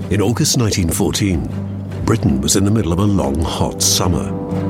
In August 1914, Britain was in the middle of a long, hot summer.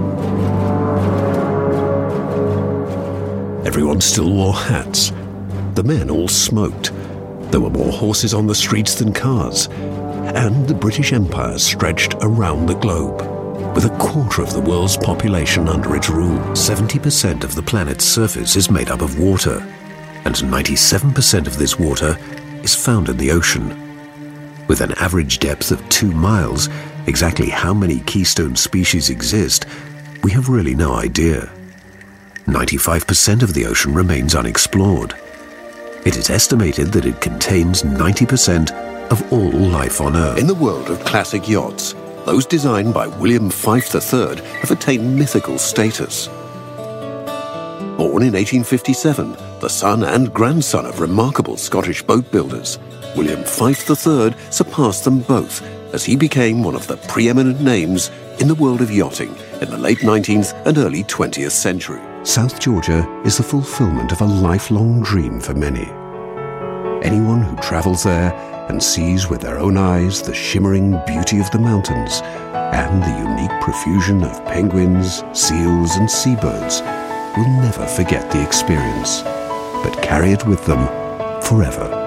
Everyone still wore hats. The men all smoked. There were more horses on the streets than cars. And the British Empire stretched around the globe, with a quarter of the world's population under its rule. 70% of the planet's surface is made up of water, and 97% of this water is found in the ocean. With an average depth of 2 miles, exactly how many keystone species exist, we have really no idea. 95% of the ocean remains unexplored. It is estimated that it contains 90% of all life on Earth. In the world of classic yachts, those designed by William Fyfe III have attained mythical status. Born in 1857, the son and grandson of remarkable Scottish boat builders, William Fyfe III surpassed them both as he became one of the preeminent names in the world of yachting in the late 19th and early 20th century. South Georgia is the fulfillment of a lifelong dream for many. Anyone who travels there and sees with their own eyes the shimmering beauty of the mountains and the unique profusion of penguins, seals and seabirds will never forget the experience, but carry it with them forever.